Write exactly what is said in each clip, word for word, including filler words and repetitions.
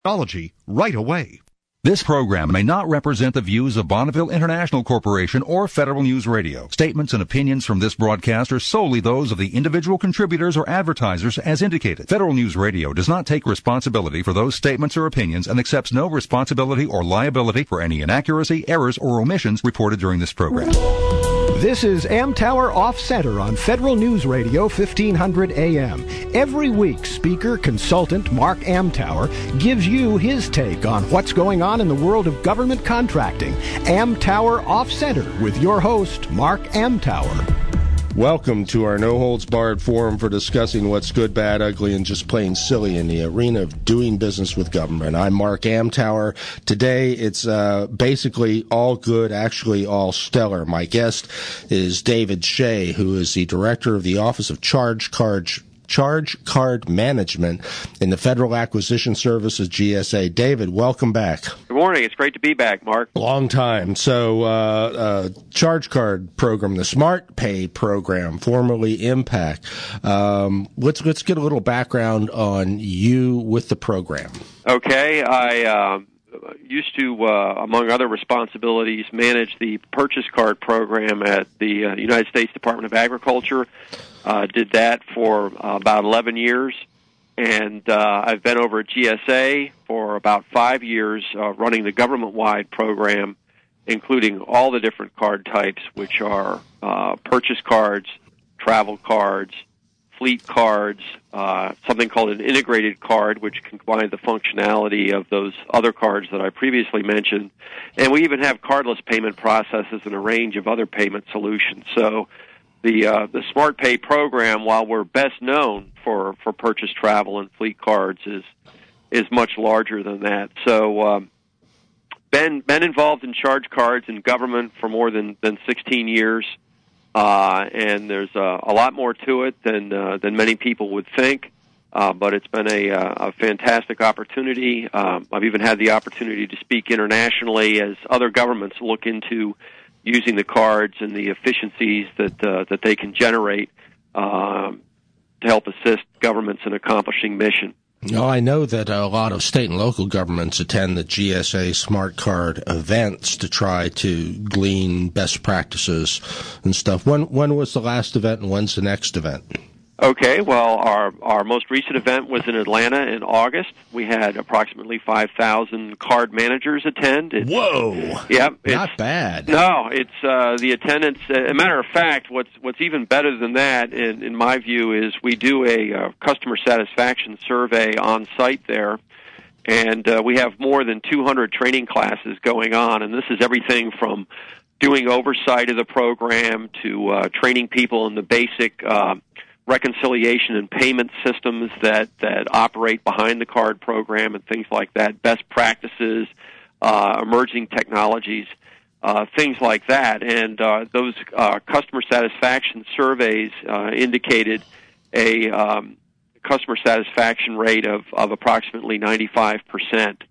Technology right away. This program may not represent the views of Bonneville International Corporation or Federal News Radio. Statements and opinions from this broadcast are solely those of the individual contributors or advertisers as indicated. Federal News Radio does not take responsibility for those statements or opinions and accepts no responsibility or liability for any inaccuracy, errors, or omissions reported during this program. This is Amtower Off Center on Federal News Radio fifteen hundred A M. Every week, speaker consultant Mark Amtower gives you his take on what's going on in the world of government contracting. Amtower Off Center with your host, Mark Amtower. Welcome to our no-holds-barred forum for discussing what's good, bad, ugly, and just plain silly in the arena of doing business with government. I'm Mark Amtower. Today, it's uh, basically all good, actually all stellar. My guest is David Shea, who is the director of the Office of Charge Card Charge Card Management in the Federal Acquisition Services, G S A. David, welcome back. Good morning. It's great to be back, Mark. Long time. So, uh, uh, Charge Card Program, the Smart Pay Program, formerly Impact. Um, let's let's get a little background on you with the program. Okay. I uh, used to, uh, among other responsibilities, manage the Purchase Card Program at the uh, United States Department of Agriculture. Uh, did that for uh, about eleven years, and uh, I've been over at G S A for about five years uh, running the government-wide program, including all the different card types, which are uh, purchase cards, travel cards, fleet cards, uh, something called an integrated card, which combines the functionality of those other cards that I previously mentioned, and we even have cardless payment processes and a range of other payment solutions. So The uh, the Smart Pay program, while we're best known for, for purchase travel and fleet cards, is is much larger than that. So, um, been been involved in charge cards in government for more than, than sixteen years, uh, and there's uh, a lot more to it than uh, than many people would think. Uh, but it's been a, a fantastic opportunity. Um, I've even had the opportunity to speak internationally as other governments look into using the cards and the efficiencies that uh, that they can generate um, to help assist governments in accomplishing mission. Well, I know that a lot of state and local governments attend the G S A Smart Card events to try to glean best practices and stuff. When when was the last event and when's the next event? Okay, well, our our most recent event was in Atlanta in August. We had approximately five thousand card managers attend. It's, Whoa! Yep, it's, not bad. No, it's uh, the attendance. Uh, a matter of fact, what's what's even better than that, in, in my view, is we do a uh, customer satisfaction survey on site there, and uh, we have more than two hundred training classes going on, and this is everything from doing oversight of the program to uh, training people in the basic Uh, reconciliation and payment systems that, that operate behind the card program and things like that, best practices, uh, emerging technologies, uh, things like that. And uh, those uh, customer satisfaction surveys uh, indicated a um, customer satisfaction rate of, of approximately ninety-five percent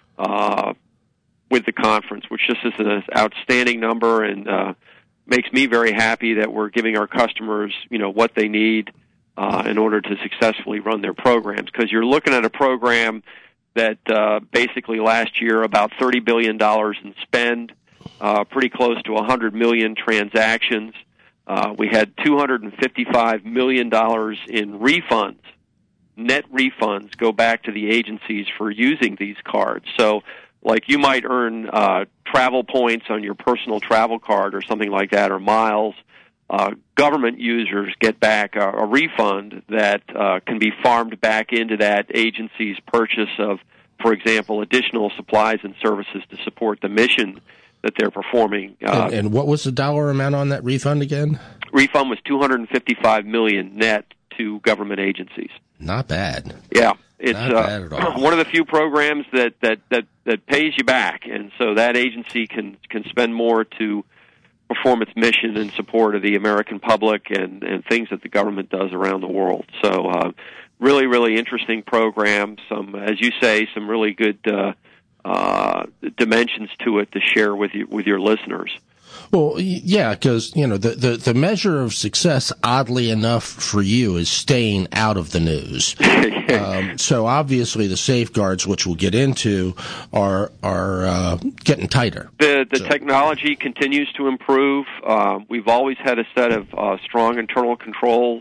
uh, with the conference, which just is an outstanding number and uh, makes me very happy that we're giving our customers, you know, what they need uh, in order to successfully run their programs. Because you're looking at a program that uh, basically last year about thirty billion dollars in spend, uh, pretty close to one hundred million transactions. Uh, we had two hundred fifty-five million dollars in refunds, net refunds, go back to the agencies for using these cards. So like you might earn uh, travel points on your personal travel card or something like that, or miles. Uh, government users get back a, a refund that uh, can be farmed back into that agency's purchase of, for example, additional supplies and services to support the mission that they're performing. Uh, and, and what was the dollar amount on that refund again? Refund was two hundred fifty-five million dollars net to government agencies. Not bad. Yeah. It's Not bad at all. Uh, one of the few programs that, that, that, that pays you back, and so that agency can, can spend more to perform its mission in support of the American public and, and things that the government does around the world. So uh, really, really interesting program. Some, as you say, some really good uh, uh, dimensions to it to share with you, with your listeners. Well, yeah, because, you know, the, the, the measure of success, oddly enough for you, is staying out of the news. um, so obviously the safeguards, which we'll get into, are are uh, getting tighter. The, the so. technology continues to improve. Uh, we've always had a set of uh, strong internal controls.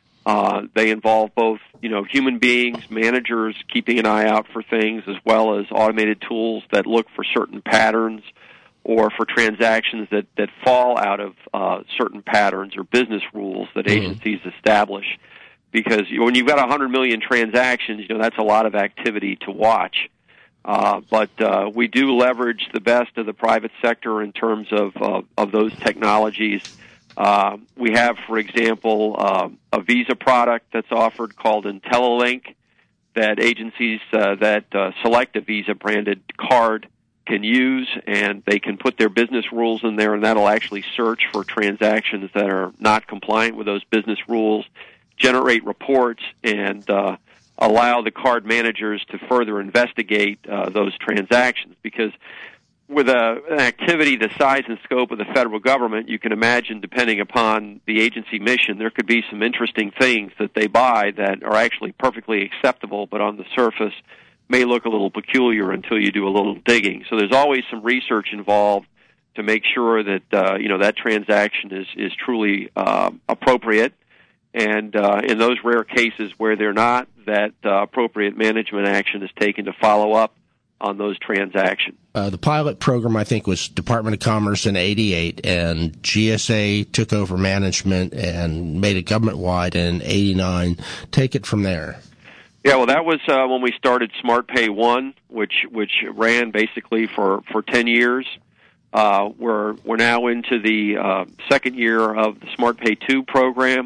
Uh, they involve both, you know, human beings, managers keeping an eye out for things, as well as automated tools that look for certain patterns or for transactions that, that fall out of uh, certain patterns or business rules that mm-hmm. agencies establish. Because when you've got one hundred million transactions, you know, that's a lot of activity to watch. Uh, but uh, we do leverage the best of the private sector in terms of uh, of those technologies. Uh, we have, for example, uh, a Visa product that's offered called IntelliLink that agencies uh, that uh, select a Visa-branded card can use, and they can put their business rules in there, and that'll actually search for transactions that are not compliant with those business rules, generate reports, and uh, allow the card managers to further investigate uh, those transactions. Because with a, an activity the size and scope of the federal government, you can imagine, depending upon the agency mission, there could be some interesting things that they buy that are actually perfectly acceptable, but on the surface may look a little peculiar until you do a little digging. So there's always some research involved to make sure that uh, you know that transaction is is truly uh, appropriate, and uh, in those rare cases where they're not, that uh, appropriate management action is taken to follow up on those transactions. Uh, the pilot program, I think, was Department of Commerce in eighty-eight, and G S A took over management and made it government-wide in eighty-nine. Take it from there. Yeah, well, that was uh, when we started SmartPay One, which which ran basically for, for ten years. Uh, we're we're now into the uh, second year of the SmartPay Two program.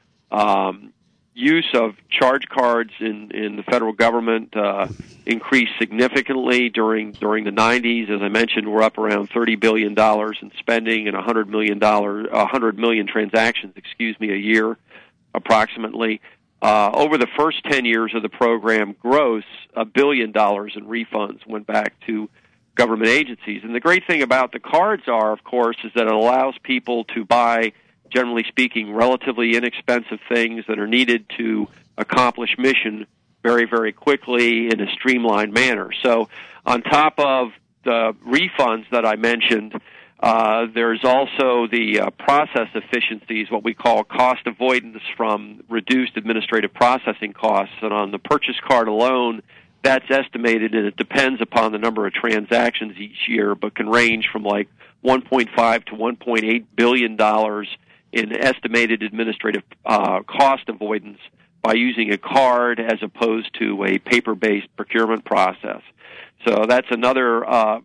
Um, use of charge cards in, in the federal government uh, increased significantly during during the nineties. As I mentioned, we're up around thirty billion dollars in spending and one hundred million dollars, one hundred million transactions, excuse me, a year, approximately. Uh, over the first ten years of the program, gross, a billion dollars in refunds went back to government agencies. And the great thing about the cards are, of course, is that it allows people to buy, generally speaking, relatively inexpensive things that are needed to accomplish mission very, very quickly in a streamlined manner. So on top of the refunds that I mentioned, Uh, there's also the uh, process efficiencies, what we call cost avoidance from reduced administrative processing costs. And on the purchase card alone, that's estimated, and it depends upon the number of transactions each year, but can range from like one point five to one point eight billion dollars in estimated administrative uh, cost avoidance by using a card as opposed to a paper-based procurement process. So that's another uh,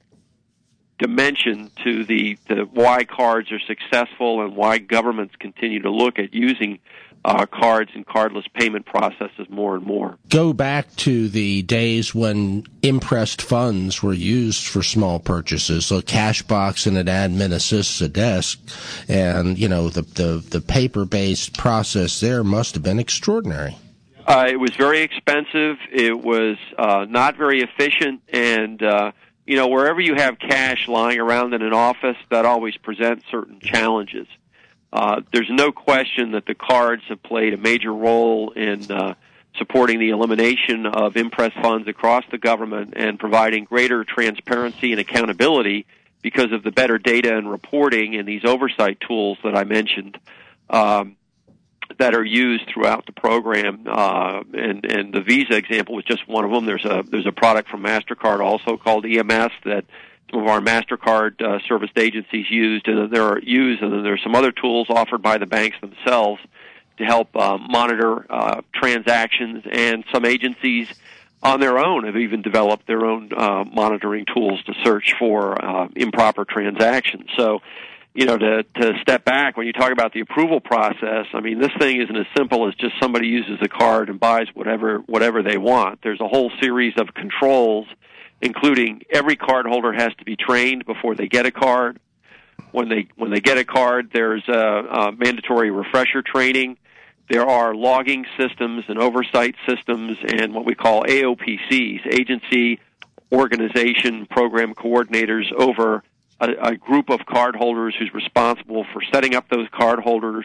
dimension to the, the why cards are successful and why governments continue to look at using uh, cards and cardless payment processes more and more. Go back to the days when impressed funds were used for small purchases, so a cash box and an admin assists a desk, and you know the the, the paper-based process there must have been extraordinary. Uh, it was very expensive. It was uh, not very efficient, and uh, you know, wherever you have cash lying around in an office, that always presents certain challenges. Uh, there's no question that the cards have played a major role in uh, supporting the elimination of impressed funds across the government and providing greater transparency and accountability because of the better data and reporting and these oversight tools that I mentioned um, that are used throughout the program. Uh, and, and the Visa example was just one of them. There's a there's a product from MasterCard also called E M S that some of our MasterCard uh, serviced agencies used, and there are used, and then there's some other tools offered by the banks themselves to help uh, monitor uh, transactions, and some agencies on their own have even developed their own uh, monitoring tools to search for uh, improper transactions. So, you know, to, to step back, when you talk about the approval process, I mean, this thing isn't as simple as just somebody uses a card and buys whatever whatever they want. There's a whole series of controls, including every cardholder has to be trained before they get a card. When they when they get a card, there's a, a mandatory refresher training. There are logging systems and oversight systems and what we call A O P Cs, Agency Organization Program Coordinators, over a, a group of cardholders who's responsible for setting up those cardholders,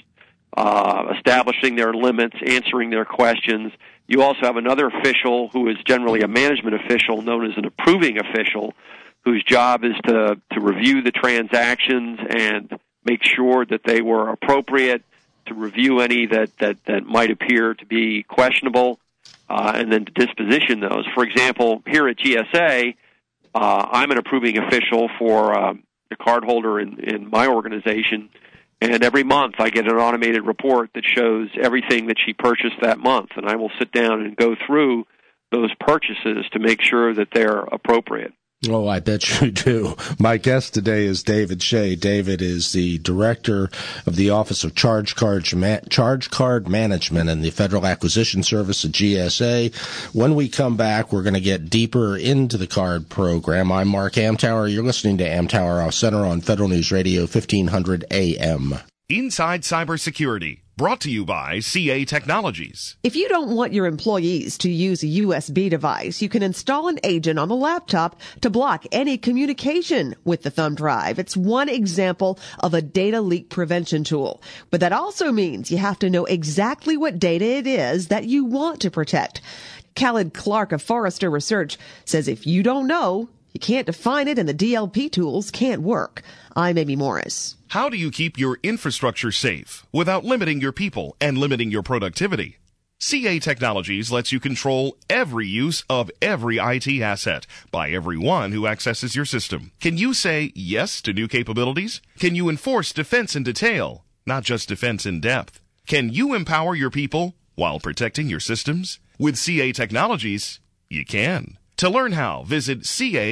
uh, establishing their limits, answering their questions. You also have another official who is generally a management official known as an approving official, whose job is to, to review the transactions and make sure that they were appropriate, to review any that, that, that might appear to be questionable, uh, and then to disposition those. For example, here at G S A, uh, I'm an approving official for uh, the cardholder in, in my organization, and every month I get an automated report that shows everything that she purchased that month, and I will sit down and go through those purchases to make sure that they're appropriate. Oh, I bet you do. My guest today is David Shea. David is the director of the Office of Charge Card, Charge Card Management and the Federal Acquisition Service at G S A. When we come back, we're going to get deeper into the card program. I'm Mark Amtower. You're listening to Amtower Off Center on Federal News Radio, fifteen hundred A M. Inside Cybersecurity, brought to you by C A Technologies. If you don't want your employees to use a U S B device, you can install an agent on the laptop to block any communication with the thumb drive. It's one example of a data leak prevention tool. But that also means you have to know exactly what data it is that you want to protect. Khaled Clark of Forrester Research says if you don't know, you can't define it and the D L P tools can't work. I'm Amy Morris. How do you keep your infrastructure safe without limiting your people and limiting your productivity? C A Technologies lets you control every use of every I T asset by everyone who accesses your system. Can you say yes to new capabilities? Can you enforce defense in detail, not just defense in depth? Can you empower your people while protecting your systems? With C A Technologies, you can. To learn how, visit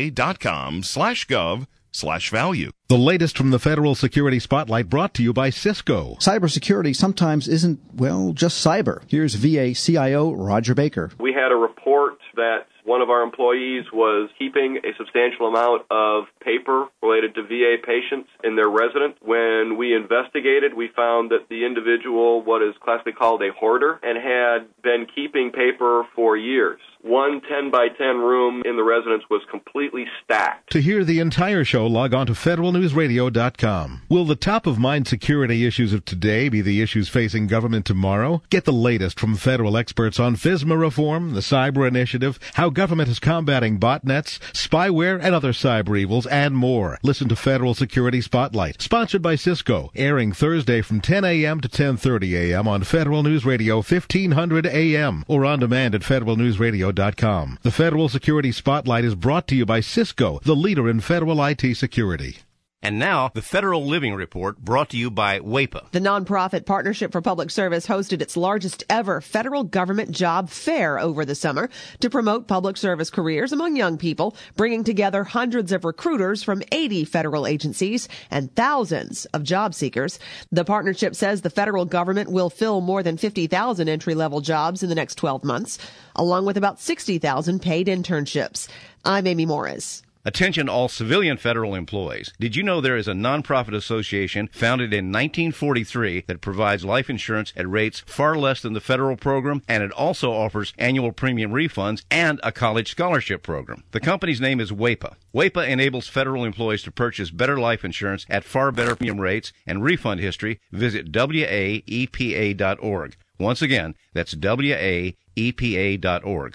ca.com slash gov slash value. The latest from the Federal Security Spotlight brought to you by Cisco. Cybersecurity sometimes isn't, well, just cyber. Here's V A C I O Roger Baker. We had a report that one of our employees was keeping a substantial amount of paper related to V A patients in their residence. When we investigated, we found that the individual, what is classically called a hoarder, and had been keeping paper for years. One ten by ten room in the residence was completely stacked. To hear the entire show, log on to federal news radio dot com. Will the top-of-mind security issues of today be the issues facing government tomorrow? Get the latest from federal experts on FISMA reform, the cyber initiative, how government is combating botnets, spyware, and other cyber evils, and more. Listen to Federal Security Spotlight, sponsored by Cisco, airing Thursday from ten a.m. to ten thirty a.m. on Federal News Radio, fifteen hundred A M, or on demand at federal news radio dot com. The Federal Security Spotlight is brought to you by Cisco, the leader in federal I T security. And now, the Federal Living Report, brought to you by WAEPA. The nonprofit Partnership for Public Service hosted its largest ever federal government job fair over the summer to promote public service careers among young people, bringing together hundreds of recruiters from eighty federal agencies and thousands of job seekers. The partnership says the federal government will fill more than fifty thousand entry-level jobs in the next twelve months, along with about sixty thousand paid internships. I'm Amy Morris. Attention all civilian federal employees. Did you know there is a nonprofit association founded in nineteen forty-three that provides life insurance at rates far less than the federal program, and it also offers annual premium refunds and a college scholarship program? The company's name is WAEPA. WAEPA enables federal employees to purchase better life insurance at far better premium rates and refund history. Visit W A E P A dot org. Once again, that's W A E P A dot org.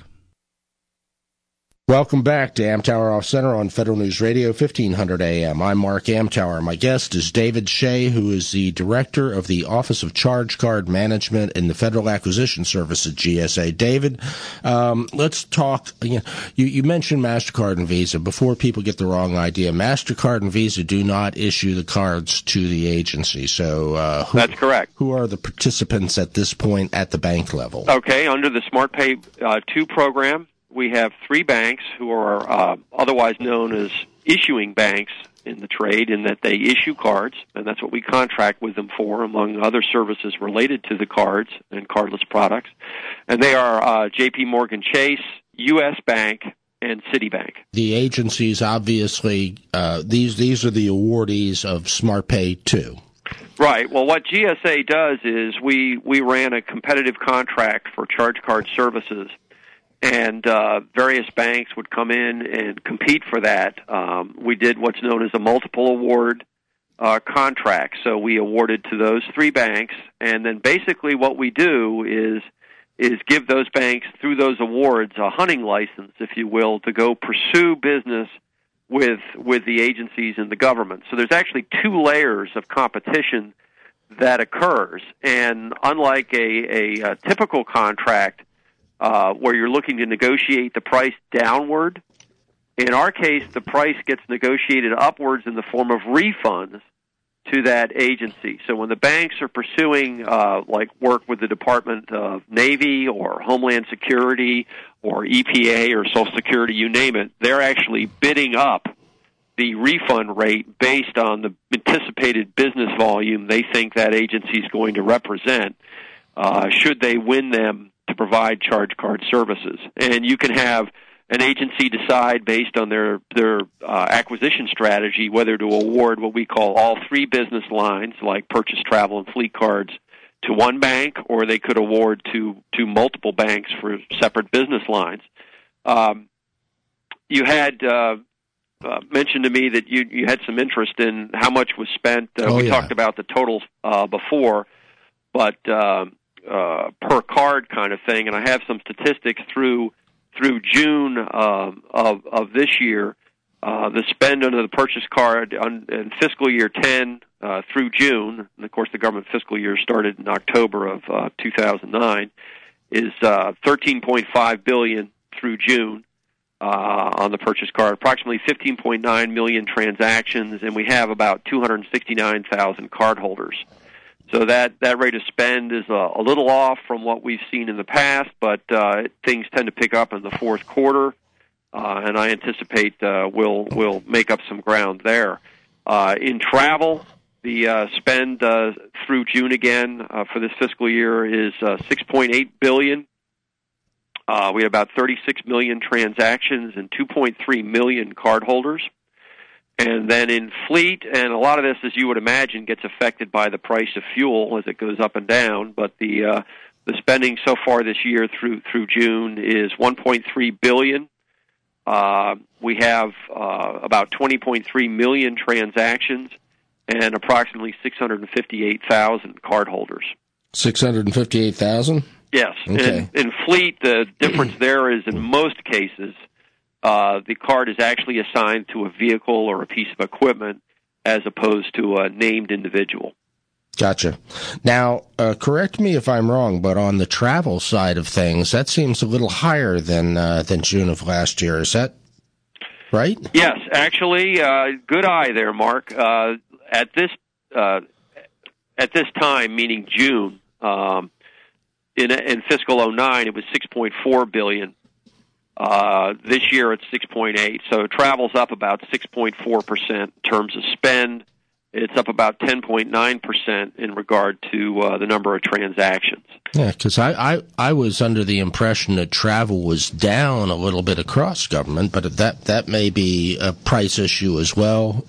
Welcome back to Amtower Off Center on Federal News Radio, fifteen hundred A M. I'm Mark Amtower. My guest is David Shea, who is the director of the Office of Charge Card Management in the Federal Acquisition Service at G S A. David, um, let's talk. You, know, you, you mentioned MasterCard and Visa. Before people get the wrong idea, MasterCard and Visa do not issue the cards to the agency. So uh, who, that's correct. Who are the participants at this point at the bank level? Okay, under the SmartPay uh, two program, we have three banks who are uh, otherwise known as issuing banks in the trade, in that they issue cards, and that's what we contract with them for, among other services related to the cards and cardless products. And they are uh, J P Morgan Chase, U S Bank, and Citibank. The agencies, obviously, uh, these these are the awardees of SmartPay two. Right. Well, what G S A does is we, we ran a competitive contract for charge card services. and uh, various banks would come in and compete for that. Um, we did what's known as a multiple award uh, contract. So we awarded to those three banks, and then basically what we do is is give those banks, through those awards, a hunting license, if you will, to go pursue business with with the agencies and the government. So there's actually two layers of competition that occurs, and unlike a, a, a typical contract uh, where you're looking to negotiate the price downward, in our case, the price gets negotiated upwards in the form of refunds to that agency. So when the banks are pursuing, uh, like work with the Department of Navy or Homeland Security or E P A or Social Security, you name it, they're actually bidding up the refund rate based on the anticipated business volume they think that agency is going to represent, uh, should they win them to provide charge card services. And you can have an agency decide based on their their uh, acquisition strategy whether to award what we call all three business lines, like purchase, travel, and fleet cards, to one bank, or they could award to, to multiple banks for separate business lines. Um, you had uh, uh, mentioned to me that you, you had some interest in how much was spent. Uh, oh, we yeah. talked about the totals uh, before, but uh, uh, per card kind of thing, and I have some statistics through through June um, of, of this year. Uh, the spend under the purchase card on, in fiscal year ten uh, through June, and of course the government fiscal year started in October of uh, two thousand nine, is uh, thirteen point five billion dollars through June uh, on the purchase card, approximately fifteen point nine million transactions, and we have about two hundred sixty-nine thousand cardholders. So that, that rate of spend is a, a little off from what we've seen in the past, but uh, things tend to pick up in the fourth quarter, uh, and I anticipate uh, we'll, we'll make up some ground there. Uh, in travel, the uh, spend uh, through June again uh, for this fiscal year is uh, six point eight billion dollars. Uh, we had about thirty-six million transactions and two point three million cardholders. And then in fleet, and a lot of this, as you would imagine, gets affected by the price of fuel as it goes up and down. But the uh, the spending so far this year through through June is one point three billion dollars. Uh, we have uh, about twenty point three million transactions and approximately six hundred fifty-eight thousand cardholders. six hundred fifty-eight thousand? Yes. Okay. In, in fleet, the difference there is in most cases, Uh, the card is actually assigned to a vehicle or a piece of equipment as opposed to a named individual. Gotcha. Now, uh, correct me if I'm wrong, but on the travel side of things, that seems a little higher than uh, than June of last year. Is that right? Yes, actually, uh, good eye there, Mark. Uh, at this uh, at this time, meaning June, um, in in fiscal oh nine, it was six point four billion dollars. Uh, this year it's six point eight, so travel's up about six point four percent in terms of spend. It's up about ten point nine percent in regard to uh, the number of transactions. Yeah, because I, I, I was under the impression that travel was down a little bit across government, but that that may be a price issue as well.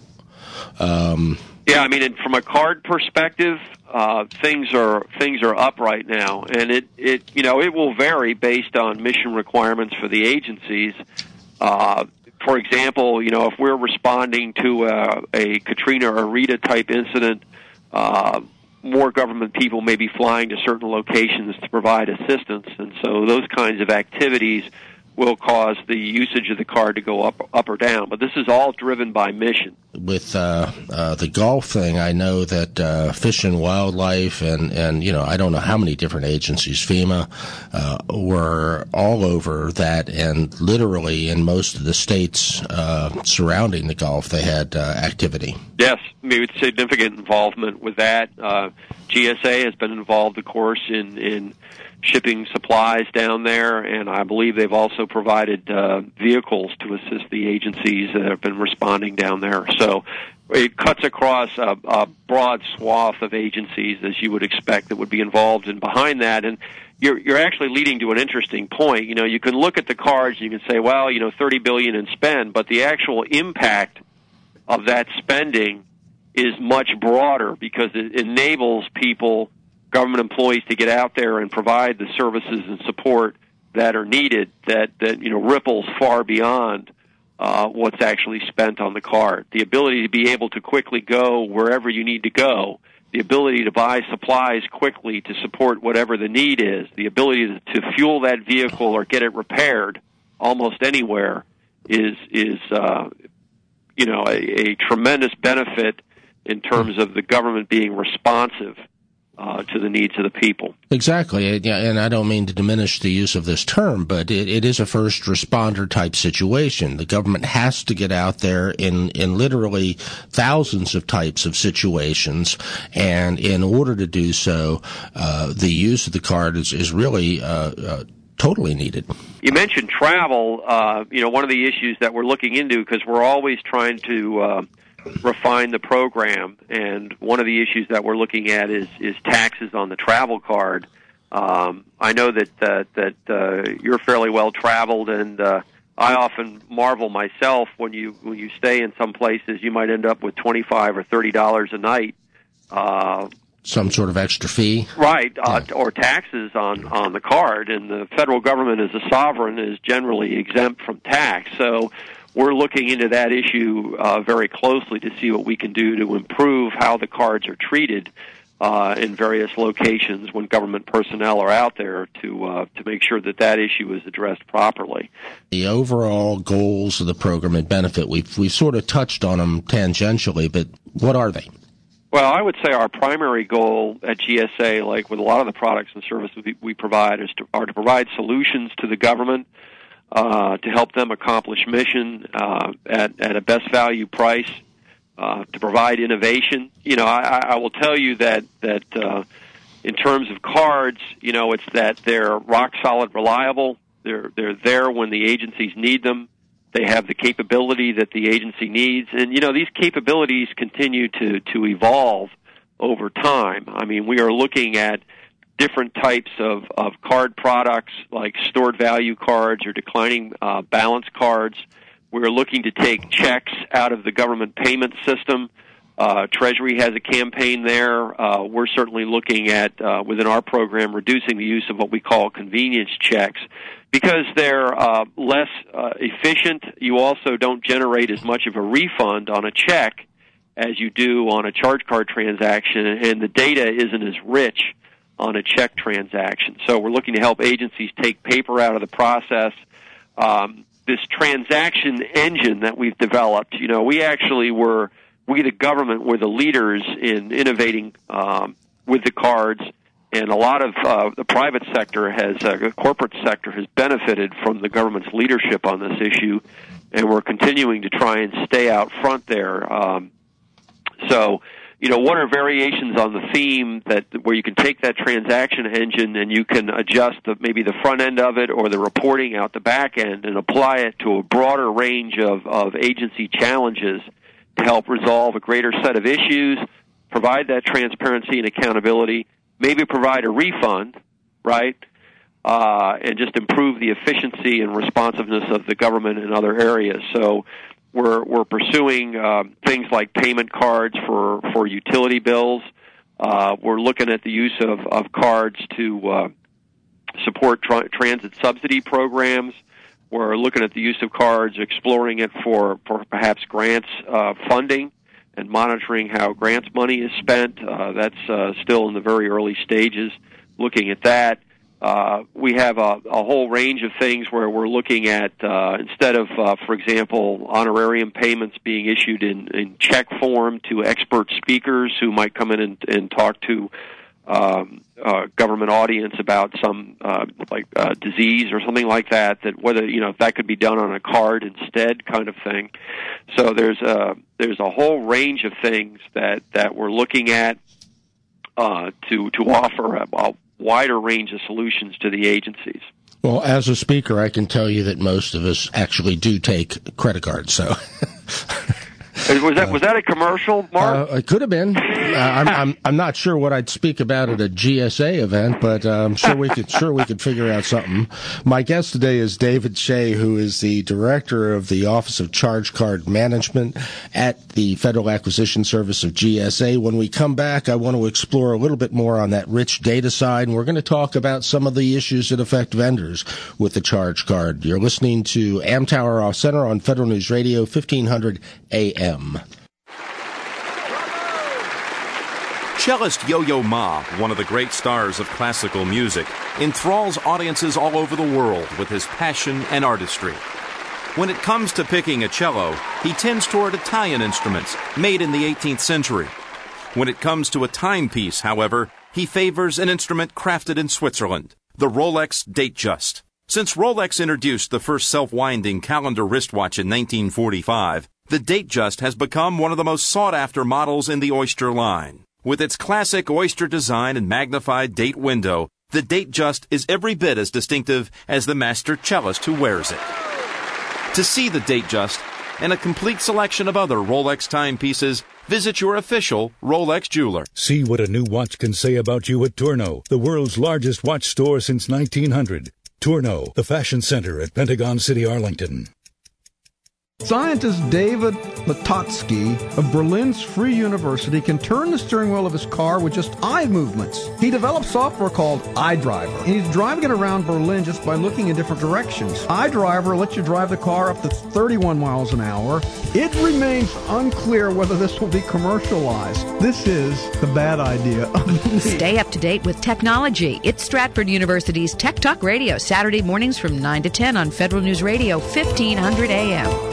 Um, yeah, I mean, from a card perspective, uh, things are things are up right now, and it, it you know it will vary based on mission requirements for the agencies. Uh, for example, you know if we're responding to a, a Katrina or Rita type incident, uh, more government people may be flying to certain locations to provide assistance, and so those kinds of activities will cause the usage of the card to go up up or down. But this is all driven by mission. With uh, uh, the golf thing, I know that uh, Fish and Wildlife and, and, you know, I don't know how many different agencies, FEMA, uh, were all over that, and literally in most of the states uh, surrounding the Gulf, they had uh, activity. Yes, I mean, it's significant involvement with that. Uh, G S A has been involved, of course, in, in shipping supplies down there, and I believe they've also provided uh, vehicles to assist the agencies that have been responding down there. So it cuts across a, a broad swath of agencies, as you would expect, that would be involved in behind that. And you're, you're actually leading to an interesting point. You know, you can look at the cards and you can say, well, you know, thirty billion dollars in spend, but the actual impact of that spending is much broader because it enables people, government employees, to get out there and provide the services and support that are needed that, that you know, ripples far beyond uh, what's actually spent on the card. The ability to be able to quickly go wherever you need to go, the ability to buy supplies quickly to support whatever the need is, the ability to, to fuel that vehicle or get it repaired almost anywhere is, is uh, you know, a, a tremendous benefit in terms of the government being responsive Uh, to the needs of the people. Exactly, and I don't mean to diminish the use of this term, but it, it is a first responder type situation. The government has to get out there in, in literally thousands of types of situations, and in order to do so, uh, the use of the card is, is really uh, uh, totally needed. You mentioned travel. Uh, you know, one of the issues that we're looking into, because we're always trying to uh, refine the program, and one of the issues that we're looking at is, is taxes on the travel card. Um, I know that uh, that uh, you're fairly well traveled, and uh, I often marvel myself when you when you stay in some places, you might end up with twenty-five or thirty dollars a night. Uh, Some sort of extra fee, right? Uh, yeah. Or taxes on on the card, and the federal government, as a sovereign, is generally exempt from tax. So we're looking into that issue uh, very closely to see what we can do to improve how the cards are treated uh, in various locations when government personnel are out there to uh, to make sure that that issue is addressed properly. The overall goals of the program and benefit, we've, we've sort of touched on them tangentially, but what are they? Well, I would say our primary goal at G S A, like with a lot of the products and services we, we provide, is to, are to provide solutions to the government Uh, to help them accomplish mission uh, at, at a best value price, uh, to provide innovation. You know, I, I will tell you that that uh, in terms of cards, you know, it's that they're rock solid, reliable. They're they're there when the agencies need them. They have the capability that the agency needs, and you know, these capabilities continue to to evolve over time. I mean, we are looking at different types of, of card products like stored value cards or declining uh, balance cards. We're looking to take checks out of the government payment system. Uh, Treasury has a campaign there. Uh, we're certainly looking at, uh, within our program, reducing the use of what we call convenience checks because they're uh, less uh, efficient. You also don't generate as much of a refund on a check as you do on a charge card transaction, and the data isn't as rich on a check transaction. So we're looking to help agencies take paper out of the process. Um, this transaction engine that we've developed, you know, we actually were, we the government were the leaders in innovating um, with the cards, and a lot of uh, the private sector has, uh, the corporate sector has benefited from the government's leadership on this issue, and we're continuing to try and stay out front there. Um, so, You know, what are variations on the theme that where you can take that transaction engine and you can adjust the, maybe the front end of it or the reporting out the back end and apply it to a broader range of, of agency challenges to help resolve a greater set of issues, provide that transparency and accountability, maybe provide a refund, right, uh, and just improve the efficiency and responsiveness of the government in other areas. So We're, we're pursuing uh, things like payment cards for, for utility bills. Uh, we're looking at the use of, of cards to uh, support tra- transit subsidy programs. We're looking at the use of cards, exploring it for, for perhaps grants uh, funding and monitoring how grants money is spent. Uh, that's uh, still in the very early stages, looking at that. Uh, we have a, a whole range of things where we're looking at, uh, instead of, uh, for example, honorarium payments being issued in, in check form to expert speakers who might come in and, and talk to um, uh, government audience about some uh, like uh, disease or something like that, that whether, you know, if that could be done on a card instead kind of thing. So there's a, there's a whole range of things that, that we're looking at uh, to, to offer a, a wider range of solutions to the agencies. Well, as a speaker, I can tell you that most of us actually do take credit cards, so Was that was that a commercial, Mark? Uh, it could have been. Uh, I'm, I'm I'm not sure what I'd speak about at a G S A event, but uh, I'm sure we could sure we could figure out something. My guest today is David Shea, who is the director of the Office of Charge Card Management at the Federal Acquisition Service of G S A. When we come back, I want to explore a little bit more on that rich data side, and we're going to talk about some of the issues that affect vendors with the charge card. You're listening to Amtower Off Center on Federal News Radio, fifteen hundred A M. Cellist Yo-Yo Ma, one of the great stars of classical music, enthralls audiences all over the world with his passion and artistry. When it comes to picking a cello, he tends toward Italian instruments made in the eighteenth century. When it comes to a timepiece, however, he favors an instrument crafted in Switzerland, the Rolex Datejust. Since Rolex introduced the first self-winding calendar wristwatch in nineteen forty-five, the Datejust has become one of the most sought-after models in the Oyster line. With its classic Oyster design and magnified date window, the Datejust is every bit as distinctive as the master cellist who wears it. To see the Datejust and a complete selection of other Rolex timepieces, visit your official Rolex jeweler. See what a new watch can say about you at Tourneau, the world's largest watch store since nineteen hundred. Tourneau, the fashion center at Pentagon City, Arlington. Scientist David Matotsky of Berlin's Free University can turn the steering wheel of his car with just eye movements. He developed software called iDriver, and he's driving it around Berlin just by looking in different directions. iDriver lets you drive the car up to thirty-one miles an hour. It remains unclear whether this will be commercialized. This is the bad idea of the week. Stay up to date with technology. It's Stratford University's Tech Talk Radio, Saturday mornings from nine to ten on Federal News Radio, fifteen hundred A M.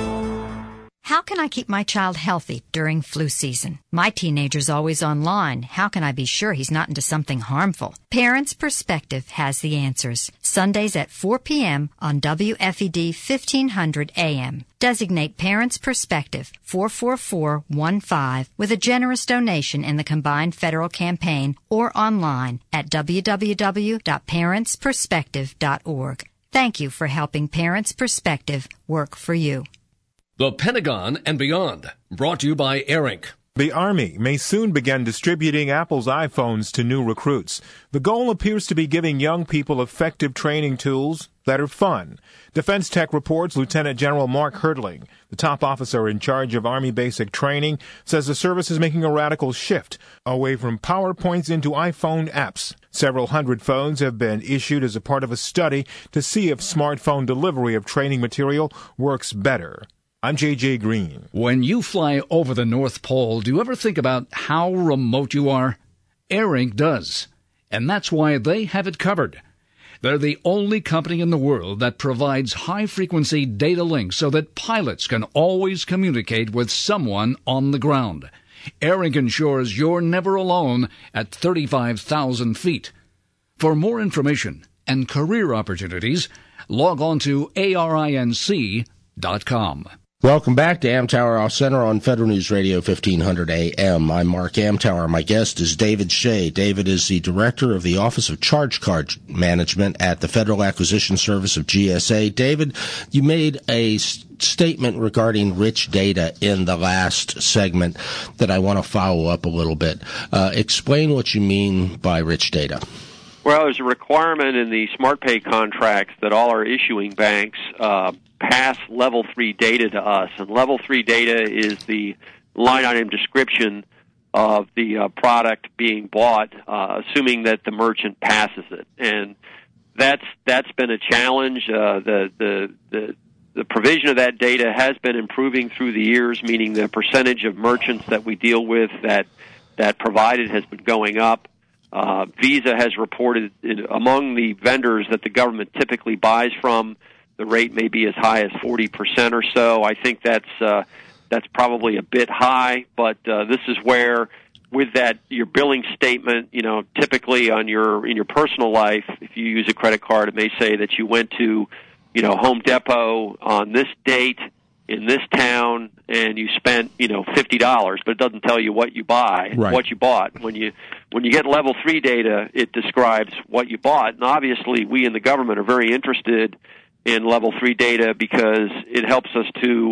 How can I keep my child healthy during flu season? My teenager's always online. How can I be sure he's not into something harmful? Parents Perspective has the answers. Sundays at four p.m. on W F E D fifteen hundred A M. Designate Parents Perspective four four four one five with a generous donation in the combined federal campaign or online at w w w dot parents perspective dot org. Thank you for helping Parents Perspective work for you. The Pentagon and Beyond, brought to you by ARINC. The Army may soon begin distributing Apple's iPhones to new recruits. The goal appears to be giving young people effective training tools that are fun. Defense Tech reports Lieutenant General Mark Herdling, the top officer in charge of Army basic training, says the service is making a radical shift away from PowerPoints into iPhone apps. Several hundred phones have been issued as a part of a study to see if smartphone delivery of training material works better. I'm J J Green. When you fly over the North Pole, do you ever think about how remote you are? ARINC does, and that's why they have it covered. They're the only company in the world that provides high-frequency data links so that pilots can always communicate with someone on the ground. ARINC ensures you're never alone at thirty-five thousand feet. For more information and career opportunities, log on to A R I N C dot com. Welcome back to Amtower Off Center on Federal News Radio, fifteen hundred A M. I'm Mark Amtower. My guest is David Shea. David is the director of the Office of Charge Card Management at the Federal Acquisition Service of G S A. David, you made a statement regarding rich data in the last segment that I want to follow up a little bit. Uh, explain what you mean by rich data. Well, there's a requirement in the SmartPay contracts that all our issuing banks uh, pass Level three data to us. And Level three data is the line item description of the uh, product being bought, uh, assuming that the merchant passes it. And that's that's been a challenge. Uh, the, the the the provision of that data has been improving through the years, meaning the percentage of merchants that we deal with that that provide it has been going up. Uh, Visa has reported in, among the vendors that the government typically buys from, the rate may be as high as forty percent or so. I think that's uh, that's probably a bit high, but uh, this is where, with that, your billing statement, you know, typically on your in your personal life, if you use a credit card, it may say that you went to, you know, Home Depot on this date in this town, and you spent, you know, fifty dollars, but it doesn't tell you what you buy, right. what you bought. When you when you get Level three data, it describes what you bought, and obviously we in the government are very interested in Level three data because it helps us to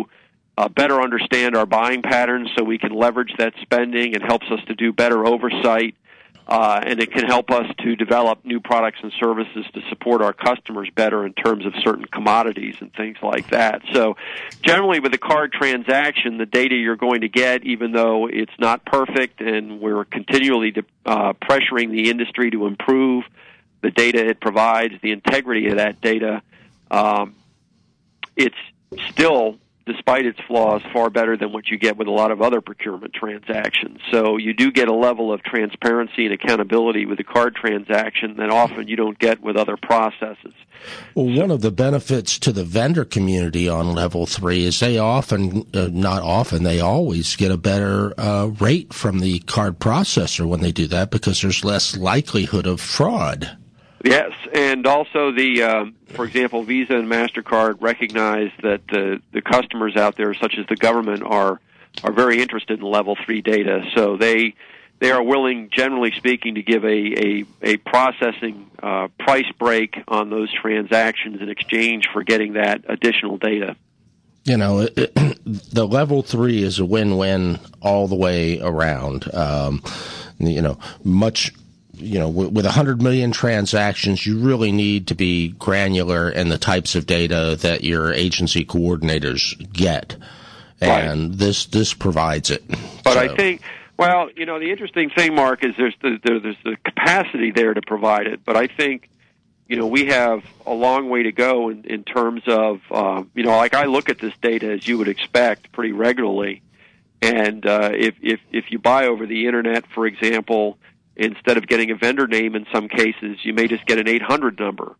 uh, better understand our buying patterns so we can leverage that spending. It helps us to do better oversight, uh, and it can help us to develop new products and services to support our customers better in terms of certain commodities and things like that. So generally with a card transaction, the data you're going to get, even though it's not perfect and we're continually uh, pressuring the industry to improve the data it provides, the integrity of that data, um, it's still, despite its flaws, far better than what you get with a lot of other procurement transactions. So you do get a level of transparency and accountability with a card transaction that often you don't get with other processes. Well, one of the benefits to the vendor community on level three is they often, uh, not often, they always get a better uh, rate from the card processor when they do that because there's less likelihood of fraud. Yes, and also the, um, for example, Visa and MasterCard recognize that the, the customers out there, such as the government, are are very interested in level three data. So they they are willing, generally speaking, to give a a, a processing uh, price break on those transactions in exchange for getting that additional data. You know, it, it, the level three is a win-win all the way around. Um, you know, much. You know, with one hundred million transactions, you really need to be granular in the types of data that your agency coordinators get. And right. this this provides it. But so. I think, well, you know, the interesting thing, Mark, is there's the, there's the capacity there to provide it. But I think, you know, we have a long way to go in, in terms of, uh, you know, like I look at this data, as you would expect, pretty regularly. And uh, if, if, if you buy over the Internet, for example, instead of getting a vendor name in some cases, you may just get an eight hundred number.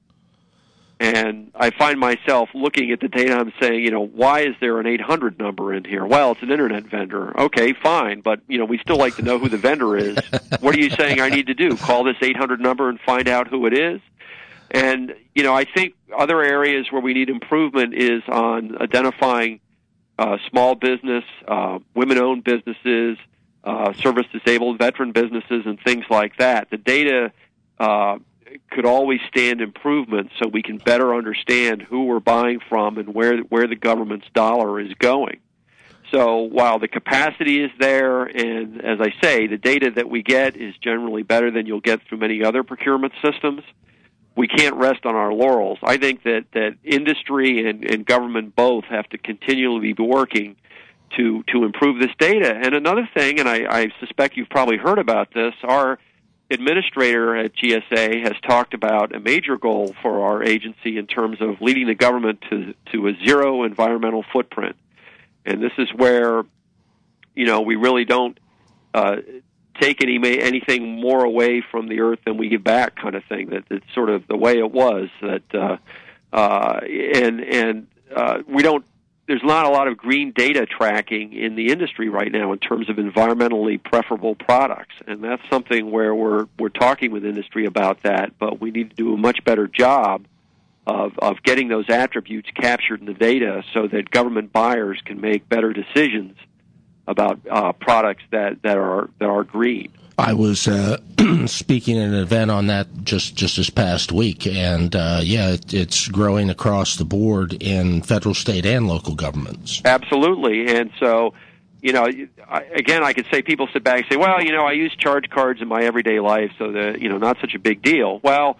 And I find myself looking at the data and saying, you know, why is there an eight hundred number in here? Well, it's an Internet vendor. Okay, fine, but, you know, we still like to know who the vendor is. What are you saying I need to do? Call this eight hundred number and find out who it is? And, you know, I think other areas where we need improvement is on identifying uh, small business, uh, women-owned businesses, Uh, service-disabled veteran businesses and things like that. The data uh, could always stand improvement so we can better understand who we're buying from and where where the government's dollar is going. So while the capacity is there, and as I say, the data that we get is generally better than you'll get through many other procurement systems, we can't rest on our laurels. I think that, that industry and, and government both have to continually be working to to improve this data. And another thing, and I, I suspect you've probably heard about this, our administrator at G S A has talked about a major goal for our agency in terms of leading the government to to a zero environmental footprint. And this is where, you know, we really don't uh, take any anything more away from the earth than we give back, kind of thing. That it's sort of the way it was. That uh, uh, and and uh, we don't. There's not a lot of green data tracking in the industry right now in terms of environmentally preferable products, and that's something where we're we're talking with industry about that. But we need to do a much better job of of getting those attributes captured in the data so that government buyers can make better decisions about uh, products that, that are that are green. I was uh, speaking at an event on that just, just this past week, and uh, yeah, it, it's growing across the board in federal, state, and local governments. Absolutely, and so, you know, I, again, I could say people sit back and say, well, you know, I use charge cards in my everyday life, so that, you know, not such a big deal. Well,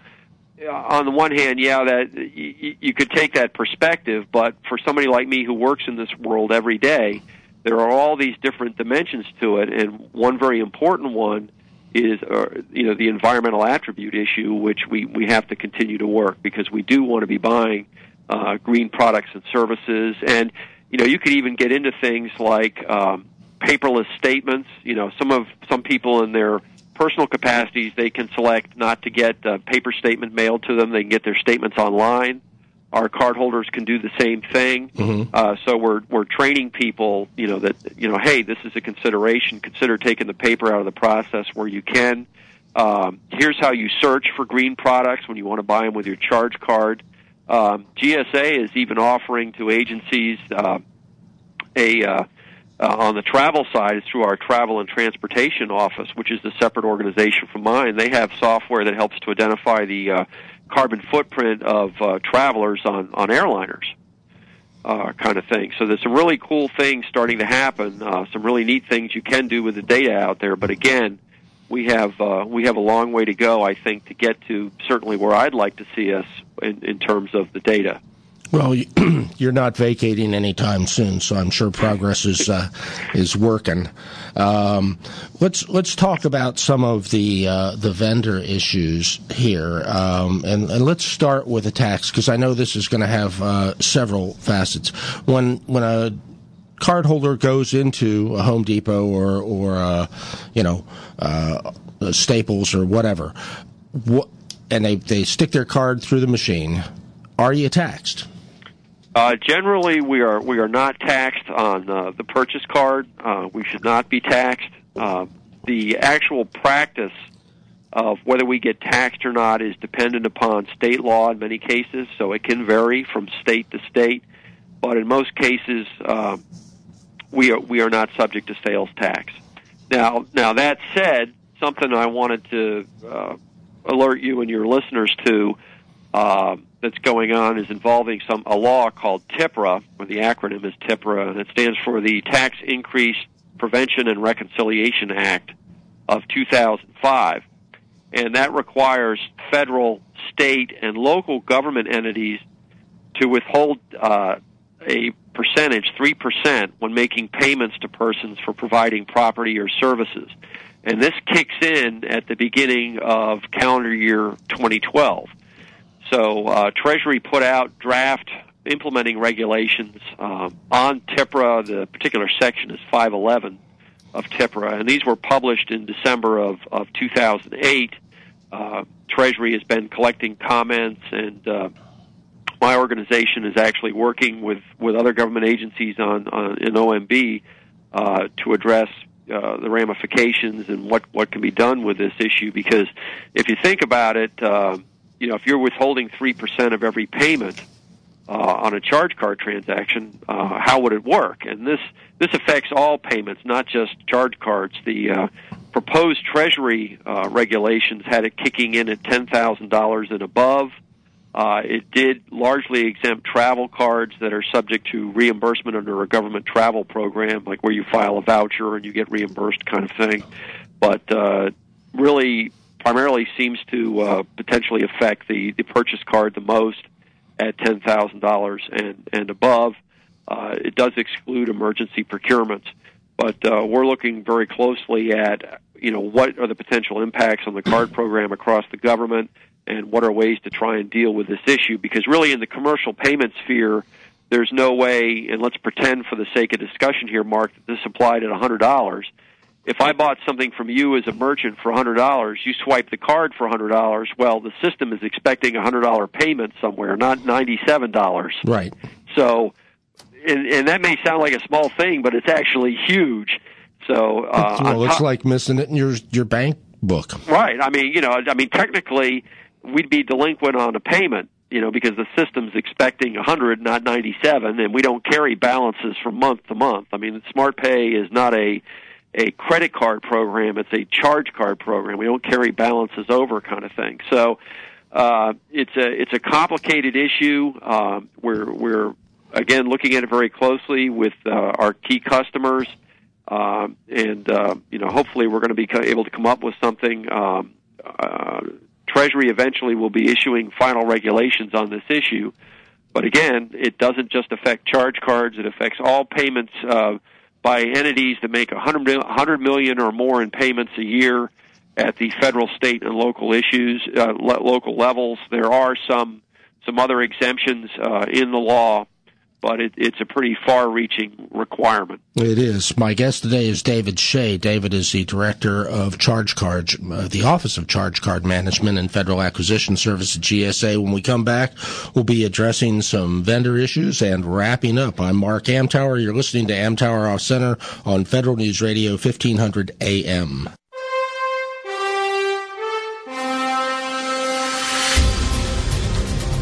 on the one hand, yeah, that you, you could take that perspective, but for somebody like me who works in this world every day, there are all these different dimensions to it, and one very important one is, uh, you know, the environmental attribute issue, which we, we have to continue to work because we do want to be buying uh, green products and services. And, you know, you could even get into things like um, paperless statements. You know, some of some people in their personal capacities, they can select not to get a paper statement mailed to them. They can get their statements online. Our cardholders can do the same thing. Mm-hmm. Uh, so we're we're training people, you know, that, you know, hey, this is a consideration. Consider taking the paper out of the process where you can. Um, here's how you search for green products when you want to buy them with your charge card. Um, G S A is even offering to agencies uh, a uh, uh, on the travel side, it's through our Travel and Transportation Office, which is a separate organization from mine. They have software that helps to identify the uh, carbon footprint of uh, travelers on, on airliners. uh, kind of thing. So there's some really cool things starting to happen, uh, some really neat things you can do with the data out there. But again, we have uh, we have a long way to go, I think, to get to certainly where I'd like to see us in, in terms of the data. Well, you're not vacating anytime soon, so I'm sure progress is uh, is working. Um, let's let's talk about some of the uh, the vendor issues here, um, and, and let's start with the tax, because I know this is going to have uh, several facets. When when a cardholder goes into a Home Depot or or uh, you know uh, Staples or whatever, what, and they they stick their card through the machine, are you taxed? Uh, generally, we are we are not taxed on uh, the purchase card. Uh, we should not be taxed. Uh, the actual practice of whether we get taxed or not is dependent upon state law in many cases, so it can vary from state to state. But in most cases, uh, we are we are not subject to sales tax. Now, now that said, something I wanted to uh, alert you and your listeners to. Uh, that's going on is involving some a law called TIPRA, or the acronym is TIPRA, and it stands for the Tax Increase Prevention and Reconciliation Act of two thousand five. And that requires federal, state, and local government entities to withhold uh, a percentage, three percent, when making payments to persons for providing property or services. And this kicks in at the beginning of calendar year twenty twelve. So uh, Treasury put out draft implementing regulations um, on TIPRA. The particular section is five eleven of TIPRA, and these were published in December of, of two thousand eight. Uh, Treasury has been collecting comments, and uh, my organization is actually working with, with other government agencies on, on in O M B uh, to address uh, the ramifications and what, what can be done with this issue. Because if you think about it, uh, you know, if you're withholding three percent of every payment uh, on a charge card transaction, uh, how would it work? And this this affects all payments, not just charge cards. The uh, proposed Treasury uh, regulations had it kicking in at ten thousand dollars and above. Uh, it did largely exempt travel cards that are subject to reimbursement under a government travel program, like where you file a voucher and you get reimbursed kind of thing. But uh, really, primarily seems to uh, potentially affect the, the purchase card the most at ten thousand dollars and, and above. Uh, it does exclude emergency procurements. But uh, we're looking very closely at, you know, what are the potential impacts on the card program across the government, and what are ways to try and deal with this issue. Because really in the commercial payment sphere, there's no way, and let's pretend for the sake of discussion here, Mark, that this applied at one hundred dollars. If I bought something from you as a merchant for one hundred dollars, you swipe the card for one hundred dollars, well, the system is expecting a one hundred dollars payment somewhere, not ninety-seven dollars. Right. So, and, and that may sound like a small thing, but it's actually huge. So, uh, well, it looks top, like missing it in your your bank book. Right. I mean, you know, I mean, technically, we'd be delinquent on a payment, you know, because the system's expecting one hundred, not ninety-seven, and we don't carry balances from month to month. I mean, SmartPay is not a a credit card program; it's a charge card program. We don't carry balances over, kind of thing. So, uh, it's a it's a complicated issue. Uh, we're we're again looking at it very closely with uh, our key customers, uh, and uh, you know, hopefully, we're going to be able to come up with something. Um, uh, Treasury eventually will be issuing final regulations on this issue. But again, it doesn't just affect charge cards. It affects all payments uh, by entities that make one hundred million or more in payments a year at the federal, state, and local issues, uh, lo- local levels. There are some some other exemptions uh, in the law, but it, it's a pretty far-reaching requirement. It is. My guest today is David Shea. David is the Director of Charge Card, uh, the Office of Charge Card Management and Federal Acquisition Service at G S A. When we come back, we'll be addressing some vendor issues and wrapping up. I'm Mark Amtower. You're listening to Amtower Off Center on Federal News Radio, fifteen hundred A M.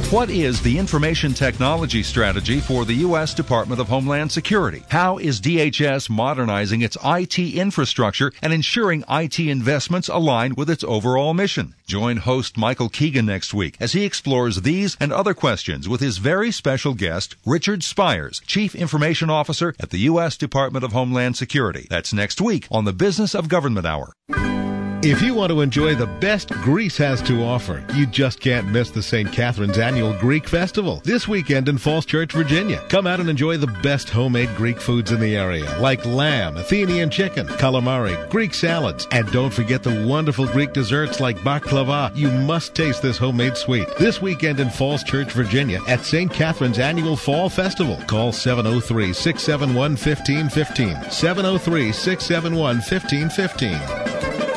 What is the information technology strategy for the U S Department of Homeland Security? How is D H S modernizing its I T infrastructure and ensuring I T investments align with its overall mission? Join host Michael Keegan next week as he explores these and other questions with his very special guest, Richard Spires, Chief Information Officer at the U S Department of Homeland Security. That's next week on the Business of Government Hour. If you want to enjoy the best Greece has to offer, you just can't miss the Saint Catherine's Annual Greek Festival this weekend in Falls Church, Virginia. Come out and enjoy the best homemade Greek foods in the area, like lamb, Athenian chicken, calamari, Greek salads, and don't forget the wonderful Greek desserts like baklava. You must taste this homemade sweet this weekend in Falls Church, Virginia at Saint Catherine's Annual Fall Festival. Call seven oh three, six seven one, one five one five, seven oh three, six seven one, one five one five.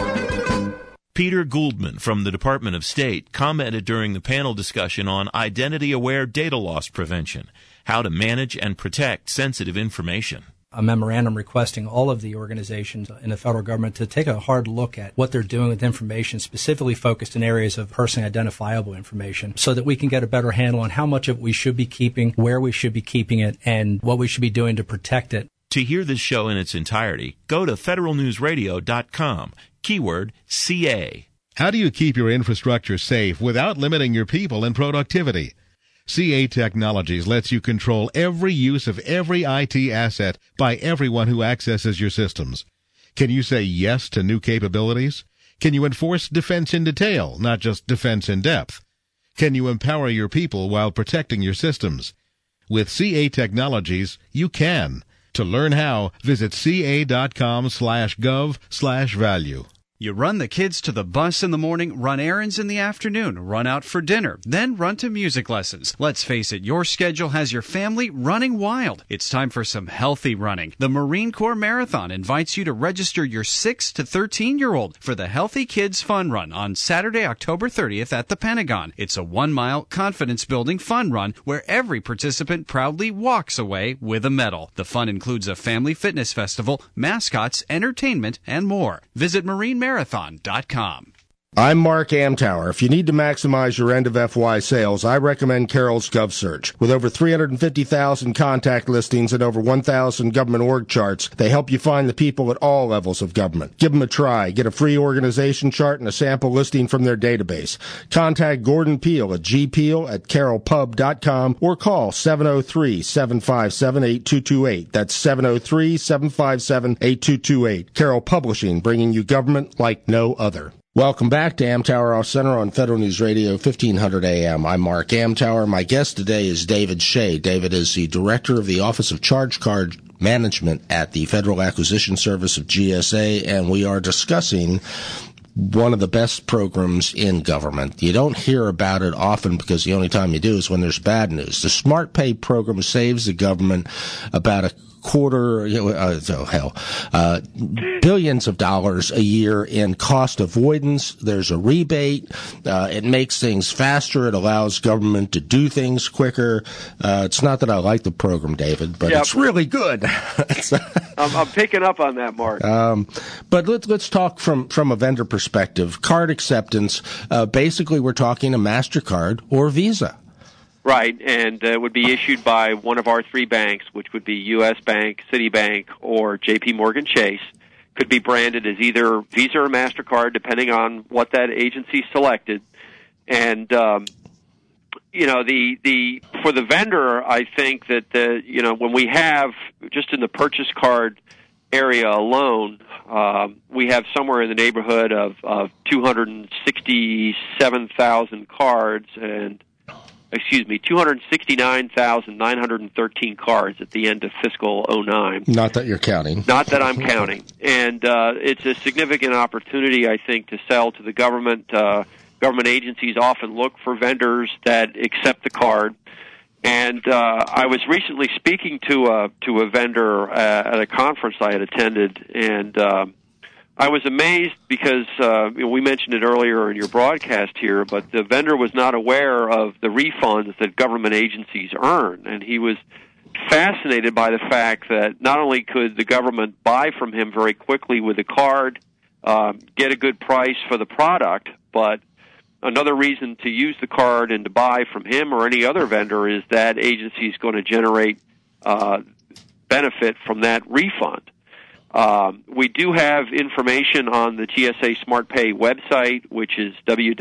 Peter Gouldman from the Department of State commented during the panel discussion on identity-aware data loss prevention, how to manage and protect sensitive information. A memorandum requesting all of the organizations in the federal government to take a hard look at what they're doing with information specifically focused in areas of personally identifiable information so that we can get a better handle on how much of it we should be keeping, where we should be keeping it, and what we should be doing to protect it. To hear this show in its entirety, go to federal news radio dot com. Keyword C A. How do you keep your infrastructure safe without limiting your people and productivity? C A Technologies lets you control every use of every I T asset by everyone who accesses your systems. Can you say yes to new capabilities? Can you enforce defense in detail, not just defense in depth? Can you empower your people while protecting your systems? With C A Technologies, you can. To learn how, visit ca.com slash gov slash value. You run the kids to the bus in the morning, run errands in the afternoon, run out for dinner, then run to music lessons. Let's face it, your schedule has your family running wild. It's time for some healthy running. The Marine Corps Marathon invites you to register your six to thirteen-year-old for the Healthy Kids Fun Run on Saturday, October thirtieth at the Pentagon. It's a one-mile, confidence-building fun run where every participant proudly walks away with a medal. The fun includes a family fitness festival, mascots, entertainment, and more. Visit Marine Marathon. Marathon dot com. I'm Mark Amtower. If you need to maximize your end of F Y sales, I recommend Carroll's GovSearch. With over three hundred fifty thousand contact listings and over one thousand government org charts, they help you find the people at all levels of government. Give them a try. Get a free organization chart and a sample listing from their database. Contact Gordon Peel at g peel at carroll pub dot com or call seven oh three, seven five seven, eight two two eight. That's seven oh three, seven five seven, eight two two eight. Carroll Publishing, bringing you government like no other. Welcome back to Amtower Off Center on Federal News Radio, fifteen hundred A M. I'm Mark Amtower. My guest today is David Shea. David is the Director of the Office of Charge Card Management at the Federal Acquisition Service of G S A, and we are discussing one of the best programs in government. You don't hear about it often because the only time you do is when there's bad news. The Smart Pay program saves the government about a quarter, uh, oh hell, uh, billions of dollars a year in cost avoidance. There's a rebate. Uh, it makes things faster. It allows government to do things quicker. Uh, it's not that I like the program, David, but yeah, it's really good. I'm, I'm picking up on that, Mark. Um, but let's let's talk from from a vendor perspective. Card acceptance. Uh, basically, we're talking a MasterCard or Visa. Right, and uh, it would be issued by one of our three banks, which would be U S Bank, Citibank, or J P Morgan Chase. Could be branded as either Visa or MasterCard, depending on what that agency selected. And, um, you know, the, the for the vendor, I think that, the, you know, when we have, just in the purchase card area alone, um, we have somewhere in the neighborhood of, of two hundred sixty-seven thousand cards and excuse me, two hundred sixty-nine thousand nine hundred thirteen cards at the end of fiscal oh nine. Not that you're counting. Not that I'm counting. And uh, it's a significant opportunity, I think, to sell to the government. Uh, government agencies often look for vendors that accept the card. And uh, I was recently speaking to a, to a vendor uh, at a conference I had attended, and uh, I was amazed because uh, you know, we mentioned it earlier in your broadcast here, but the vendor was not aware of the refunds that government agencies earn, and he was fascinated by the fact that not only could the government buy from him very quickly with a card, uh, get a good price for the product, but another reason to use the card and to buy from him or any other vendor is that agency is going to generate uh, benefit from that refund. Um, we do have information on the G S A SmartPay website, which is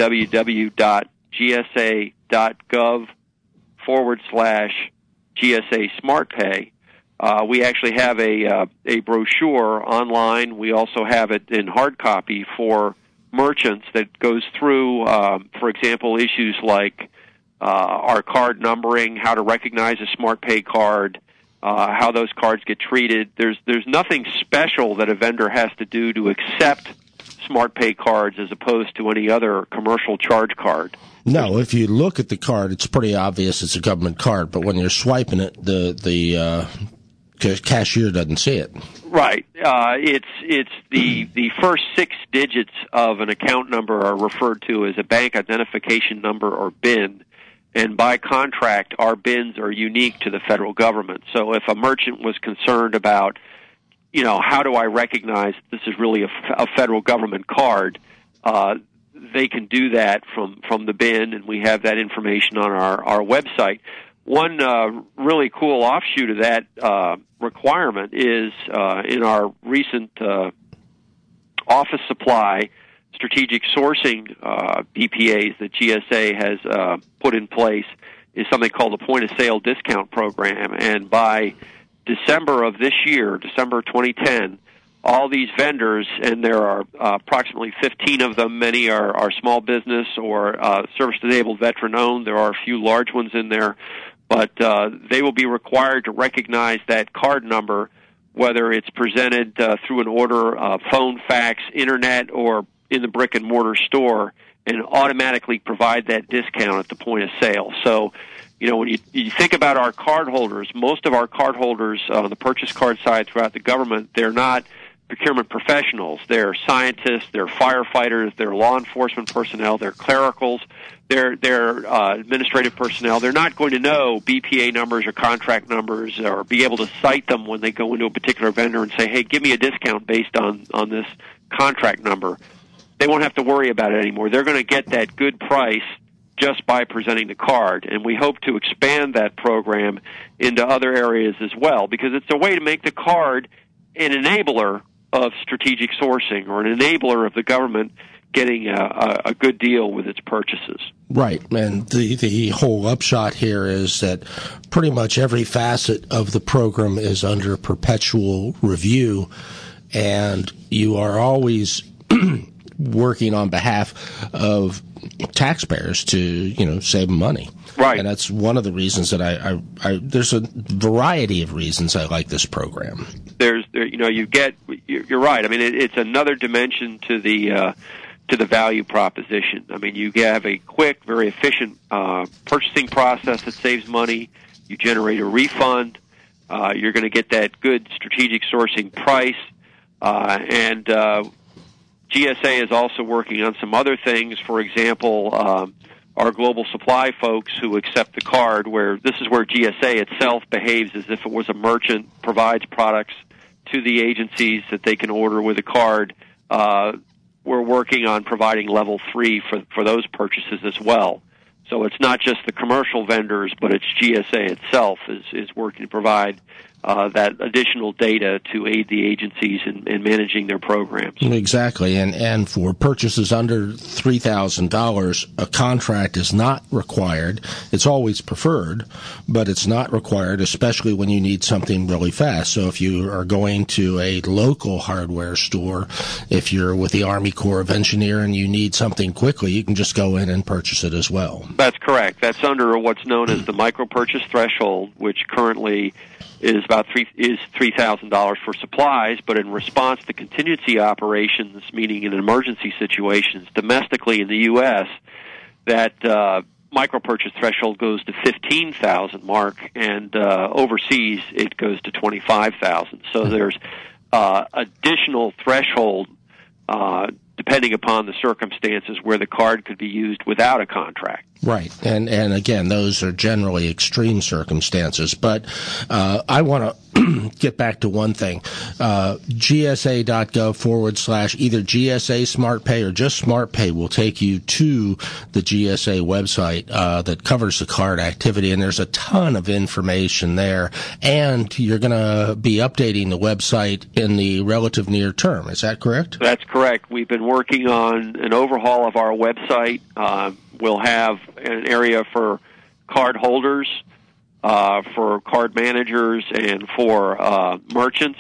www.gsa.gov forward slash GSA SmartPay. Uh, we actually have a uh, a brochure online. We also have it in hard copy for merchants that goes through, um, for example, issues like uh, our card numbering, how to recognize a SmartPay card, uh, how those cards get treated. There's there's nothing special that a vendor has to do to accept SmartPay cards as opposed to any other commercial charge card. No, if you look at the card, it's pretty obvious it's a government card, but when you're swiping it, the the uh, cashier doesn't see it. Right. Uh, it's it's the the first six digits of an account number are referred to as a bank identification number or B I N, and by contract, our B I Ns are unique to the federal government. So if a merchant was concerned about, you know, how do I recognize this is really a, a federal government card, uh, they can do that from, from the B I N, and we have that information on our, our website. One uh, really cool offshoot of that uh, requirement is uh, in our recent uh, office supply strategic sourcing uh, B P As that G S A has uh, put in place is something called the point-of-sale discount program, and by December of this year, December twenty ten, all these vendors, and there are uh, approximately fifteen of them, many are, are small business or uh, service-disabled veteran-owned. There are a few large ones in there, but uh, they will be required to recognize that card number, whether it's presented uh, through an order, uh, phone, fax, internet, or in the brick-and-mortar store, and automatically provide that discount at the point of sale. So, you know, when you, you think about our cardholders, most of our cardholders on the purchase card side throughout the government, they're not procurement professionals. They're scientists, they're firefighters, they're law enforcement personnel, they're clericals, they're, they're uh, administrative personnel. They're not going to know B P A numbers or contract numbers or be able to cite them when they go into a particular vendor and say, hey, give me a discount based on, on this contract number. They won't have to worry about it anymore. They're going to get that good price just by presenting the card, and we hope to expand that program into other areas as well, because it's a way to make the card an enabler of strategic sourcing or an enabler of the government getting a, a, a good deal with its purchases. Right, and the, the whole upshot here is that pretty much every facet of the program is under perpetual review, and you are always working on behalf of taxpayers to, you know, save money. Right. And that's one of the reasons that I, I, I there's a variety of reasons I like this program. There's, there, you know, you get, you're right. I mean, it, it's another dimension to the, uh, to the value proposition. I mean, you have a quick, very efficient, uh, purchasing process that saves money. You generate a refund. Uh, you're going to get that good strategic sourcing price. Uh, and, uh, G S A is also working on some other things. For example, um, our global supply folks who accept the card, where this is where G S A itself behaves as if it was a merchant, provides products to the agencies that they can order with a card. Uh, we're working on providing level three for, for those purchases as well. So it's not just the commercial vendors, but it's G S A itself is, is working to provide Uh, that additional data to aid the agencies in, in managing their programs. Exactly, and and for purchases under three thousand dollars, a contract is not required. It's always preferred, but it's not required, especially when you need something really fast. So if you are going to a local hardware store, if you're with the Army Corps of Engineers and you need something quickly, you can just go in and purchase it as well. That's correct. That's under what's known as the micro-purchase threshold, which currently is about three is three thousand dollars for supplies, but in response to contingency operations, meaning in emergency situations, domestically in the U S, that uh, micro-purchase threshold goes to fifteen thousand mark, and uh, overseas it goes to twenty-five thousand. So there's uh, additional threshold uh, depending upon the circumstances where the card could be used without a contract. Right, and and again, those are generally extreme circumstances. But uh, I want to get back to one thing: uh, gsa.gov forward slash either G S A SmartPay or just SmartPay will take you to the G S A website uh, that covers the card activity, and there's a ton of information there. And you're going to be updating the website in the relative near term. Is that correct? That's correct. We've been working on an overhaul of our website. Uh, We'll have an area for card holders, uh, for card managers, and for uh, merchants.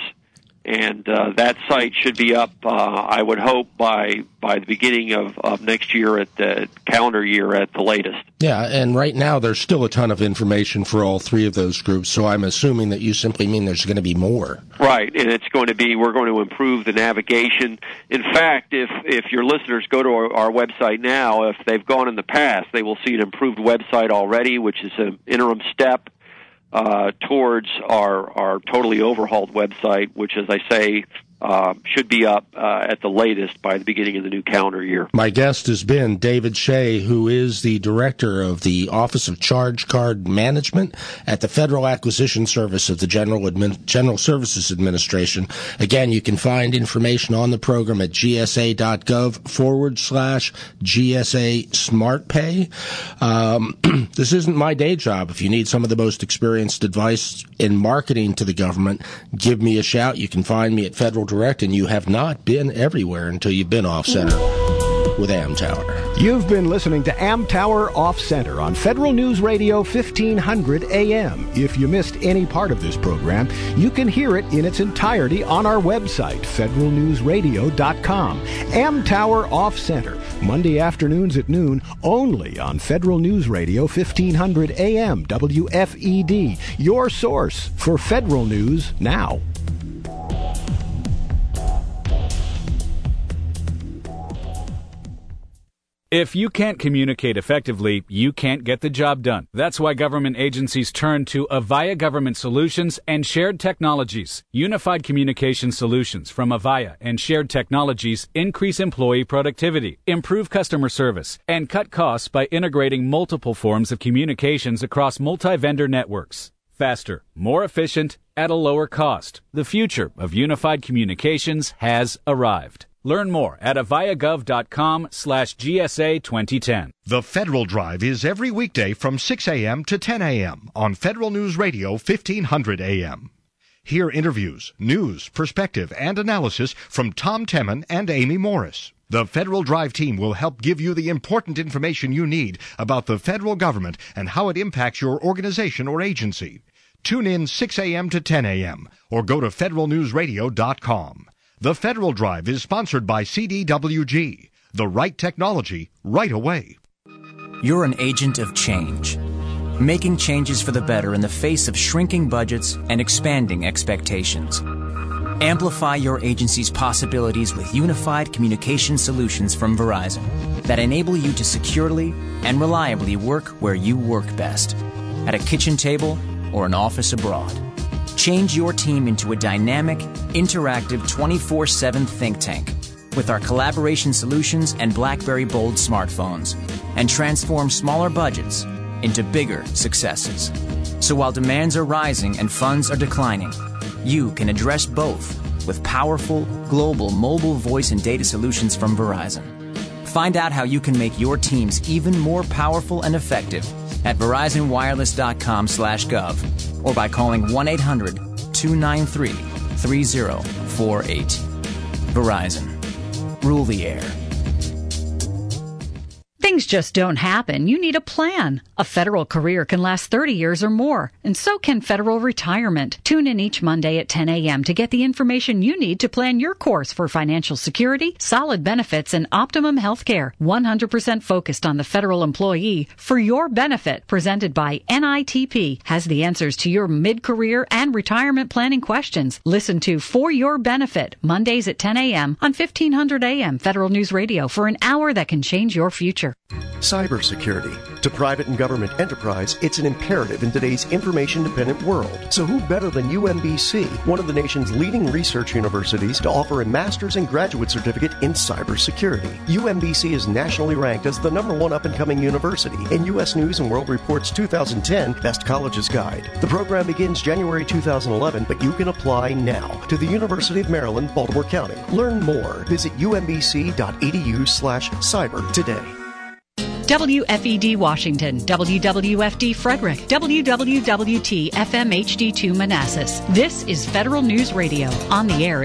And uh, that site should be up, uh, I would hope, by by the beginning of, of next year, at the calendar year at the latest. Yeah, and right now there's still a ton of information for all three of those groups, so I'm assuming that you simply mean there's going to be more. Right, and it's going to be, we're going to improve the navigation. In fact, if, if your listeners go to our, our website now, if they've gone in the past, they will see an improved website already, which is an interim step Uh, towards our, our totally overhauled website, which, as I say, uh, should be up uh, at the latest by the beginning of the new calendar year. My guest has been David Shea, who is the director of the Office of Charge Card Management at the Federal Acquisition Service of the General Admin- General Services Administration. Again, you can find information on the program at gsa.gov forward slash GSA SmartPay. Um, this isn't my day job. If you need some of the most experienced advice in marketing to the government, give me a shout. You can find me at Federal Direct, and you have not been everywhere until you've been off center with Amtower. You've been listening to Amtower Off Center on Federal News Radio fifteen hundred A M. If you missed any part of this program, you can hear it in its entirety on our website, federal news radio dot com. Amtower Off Center, Monday afternoons at noon, only on Federal News Radio fifteen hundred A M, W F E D, your source for federal news now. If you can't communicate effectively, you can't get the job done. That's why government agencies turn to Avaya Government Solutions and Shared Technologies. Unified Communication Solutions from Avaya and Shared Technologies increase employee productivity, improve customer service, and cut costs by integrating multiple forms of communications across multi-vendor networks. Faster, more efficient, at a lower cost. The future of unified communications has arrived. Learn more at avayagov.com slash GSA 2010. The Federal Drive is every weekday from six a.m. to ten a.m. on Federal News Radio fifteen hundred A M. Hear interviews, news, perspective, and analysis from Tom Temin and Amy Morris. The Federal Drive team will help give you the important information you need about the federal government and how it impacts your organization or agency. Tune in six a.m. to ten a.m. or go to federal news radio dot com. The Federal Drive is sponsored by C D W G. The right technology, right away. You're an agent of change, making changes for the better in the face of shrinking budgets and expanding expectations. Amplify your agency's possibilities with unified communication solutions from Verizon that enable you to securely and reliably work where you work best, at a kitchen table or an office abroad. Change your team into a dynamic, interactive twenty-four seven think tank with our collaboration solutions and BlackBerry Bold smartphones, and transform smaller budgets into bigger successes. So while demands are rising and funds are declining, you can address both with powerful, global mobile voice and data solutions from Verizon. Find out how you can make your teams even more powerful and effective at verizon wireless dot com slash gov or by calling one eight hundred two nine three three zero four eight. Verizon. Rule the air. Things just don't happen. You need a plan. A federal career can last thirty years or more, and so can federal retirement. Tune in each Monday at ten a.m. to get the information you need to plan your course for financial security, solid benefits, and optimum health care. one hundred percent focused on the federal employee for your benefit. Presented by N I T P has the answers to your mid-career and retirement planning questions. Listen to For Your Benefit, Mondays at ten a.m. on fifteen hundred A M Federal News Radio for an hour that can change your future. Cybersecurity. To private and government enterprise, it's an imperative in today's information-dependent world. So who better than U M B C, one of the nation's leading research universities, to offer a master's and graduate certificate in cybersecurity? U M B C is nationally ranked as the number one up-and-coming university in U S News and World Report's two thousand ten Best Colleges Guide. The program begins January two thousand eleven, but you can apply now to the University of Maryland, Baltimore County. Learn more. Visit umbc.edu slash cyber today. W F E D Washington, W W F D Frederick, W W W T F M H D two Manassas. This is Federal News Radio, on the air